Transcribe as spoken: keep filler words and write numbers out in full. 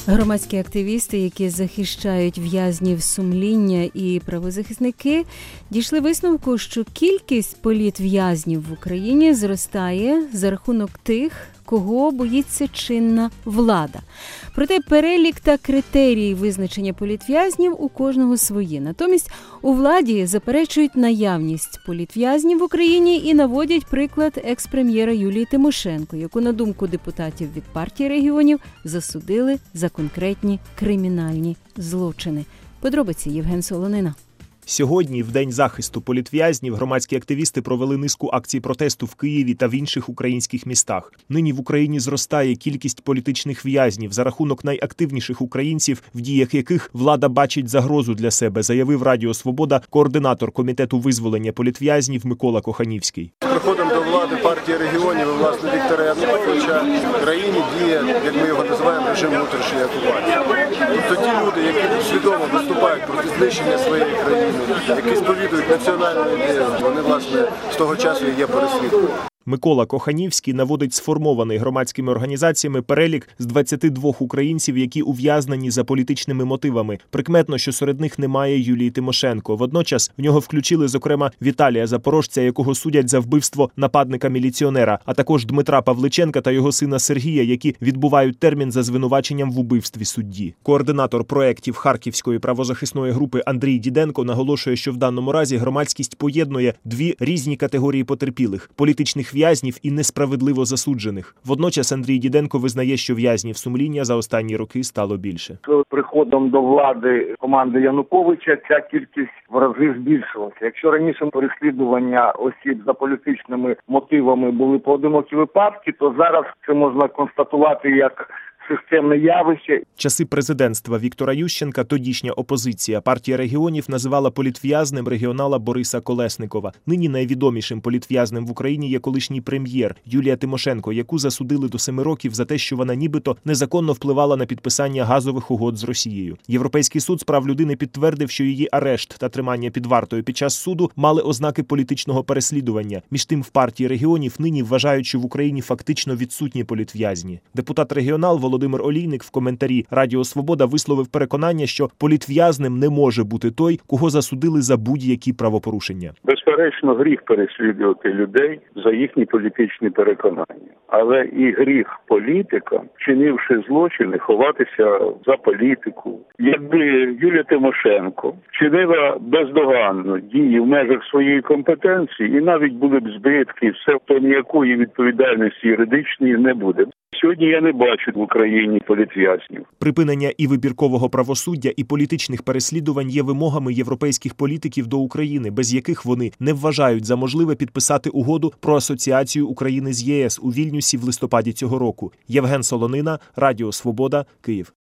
Громадські активісти, які захищають в'язнів сумління, і правозахисники дійшли висновку, що кількість політв'язнів в Україні зростає за рахунок тих, кого боїться чинна влада. Проте перелік та критерії визначення політв'язнів у кожного свої. Натомість у владі заперечують наявність політв'язнів в Україні і наводять приклад екс-прем'єра Юлії Тимошенко, яку, на думку депутатів від партії регіонів, засудили за конкретні кримінальні злочини. Подробиці Євген Солонина. Сьогодні, в День захисту політв'язнів, громадські активісти провели низку акцій протесту в Києві та в інших українських містах. Нині в Україні зростає кількість політичних в'язнів за рахунок найактивніших українців, в діях яких влада бачить загрозу для себе, заявив Радіо Свобода координатор Комітету визволення політв'язнів Микола Коханівський. З приходом до влади партії регіонів і, власне, Віктора Януковича в країні діє, як ми його називаємо, режим внутрішньої окупації. Тобто ті люди, які свідомо виступають проти знищення своєї країни, які сповідують національну ідею, вони, власне, з того часу і є переслідуваними. Микола Коханівський наводить сформований громадськими організаціями перелік з двадцяти двох українців, які ув'язнені за політичними мотивами. Прикметно, що серед них немає Юлії Тимошенко. Водночас в нього включили, зокрема, Віталія Запорожця, якого судять за вбивство нападника-міліціонера, а також Дмитра Павличенка та його сина Сергія, які відбувають термін за звинуваченням в убивстві судді. Координатор проєктів Харківської правозахисної групи Андрій Діденко наголошує, що в даному разі громадськість поєднує дві різні категорії потерпілих – політичних в'язнів і несправедливо засуджених. Водночас Андрій Діденко визнає, що в'язнів сумління за останні роки стало більше. З приходом до влади команди Януковича ця кількість в рази збільшилася. Якщо раніше переслідування осіб за політичними мотивами були поодинокі випадки, то зараз це можна констатувати як системне явище. Часи президентства Віктора Ющенка тодішня опозиція партія регіонів називала політв'язнем регіонала Бориса Колесникова. Нині найвідомішим політв'язнем в Україні є колишній прем'єр Юлія Тимошенко, яку засудили до семи років за те, що вона нібито незаконно впливала на підписання газових угод з Росією. Європейський суд з прав людини підтвердив, що її арешт та тримання під вартою під час суду мали ознаки політичного переслідування. Між тим, в партії регіонів нині вважають, що в Україні фактично відсутні політв'язні. Депутат-регіонал Володимир Володимир Олійник в коментарі Радіо Свобода висловив переконання, що політв'язнем не може бути той, кого засудили за будь-які правопорушення. Безперечно, гріх переслідувати людей за їхні політичні переконання. Але і гріх політика, вчинивши злочини, ховатися за політику. Якби Юлія Тимошенко вчинила бездоганно дії в межах своєї компетенції, і навіть були б збитки, все, то ніякої відповідальності юридичної не буде. Сьогодні я не бачу в Україні політв'язнів. Припинення і вибіркового правосуддя, і політичних переслідувань є вимогами європейських політиків до України, без яких вони не вважають за можливе підписати угоду про асоціацію України з ЄС у Вільнюсі в листопаді цього року. Євген Солонина, Радіо Свобода, Київ.